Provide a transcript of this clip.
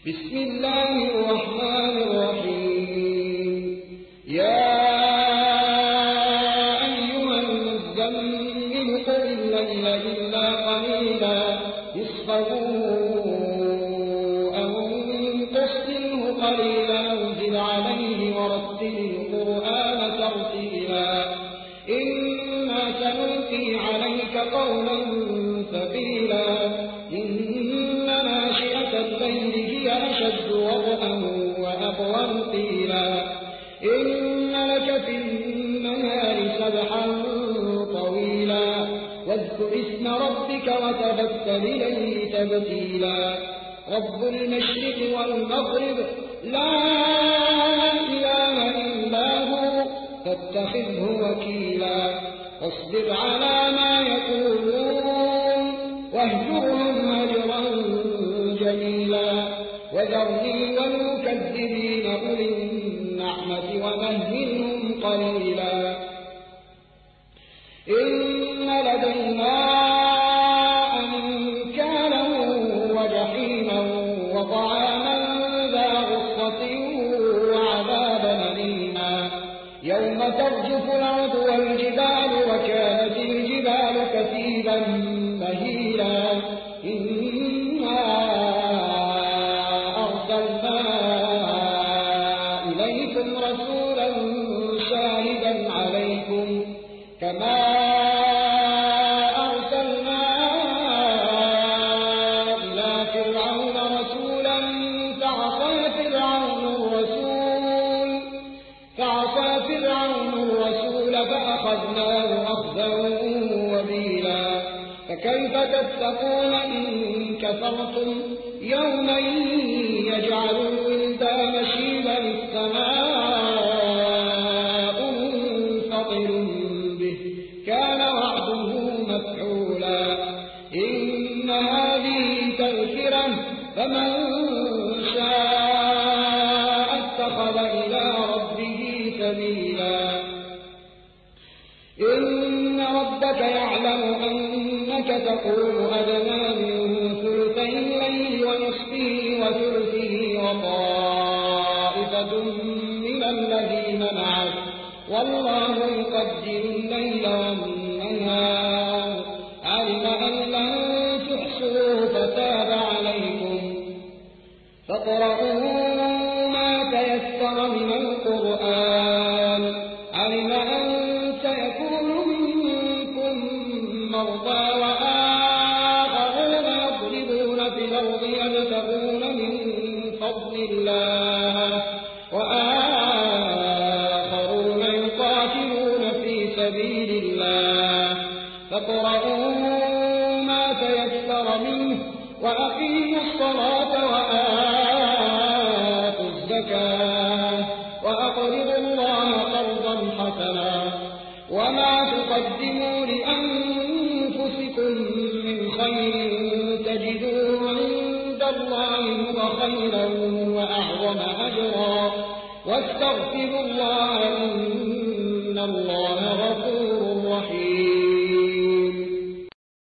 بسم الله الرحمن الرحيم يا أيها المزمل قم الليل إلا قليلا نصفه أو انقص منه قليلا زد عليه ورتل القرآن ترتيلا إنا سنلقي عليك قولا ثقيلا إن ناشئة الليل هي أشد وطئا وأقوم قيلا إن لك في النهار سبحا طويلا واذكر اسم ربك وتبتل إليه تبتيلا رب المشرق والمغرب لا إله إلا هو فاتخذه وكيلا واصبر على ما يقولون واهجرهم هجرا جميلا وذرني والمكذبين أولي النعمة ومهلهم قليلا إن لدينا أنكالا وجحيما وطعاما ذا غصة وعذابا أليما يوم ترجف الأرض والجبال وكانت الجبال كثيبا مهيلا إنا أرسلنا إليكم رسولا شاهدا عليكم كما أرسلنا إلى فرعون رسولا فعصى فرعون الرسول فأخذناه أخذا وبيلا فكيف تتقون إن كفرتم يوما يجعل الولدان شيبا السماء منفطر به كان وعده مفعولا إن هذه تذكرة فمن شاء اتخذ إلى ربه سبيلا إن ربك يعلم أنك تقوم أدنى من ثلثي الليل ونصفه وثلثه وطائفة من الذين معك والله يقدر الليل والنهار علم أن لن تحصوه فتاب عليكم فاقرؤوا ما تيسر من القرآن علم أن سيكون منكم مرضى وآخرون يضربون في الأرض يبتغون من فضل الله وآخرون يقاتلون في سبيل الله فاقرؤوا ما تيسر منه وأقيموا الصلاة وآتوا الزكاة وأقرضوا الله قرضا حسنا وما تقدموا لأنفسكم من خير تجدوه عند الله هو خيرا وأعظم أجرا واستغفروا الله إن الله غفور رحيم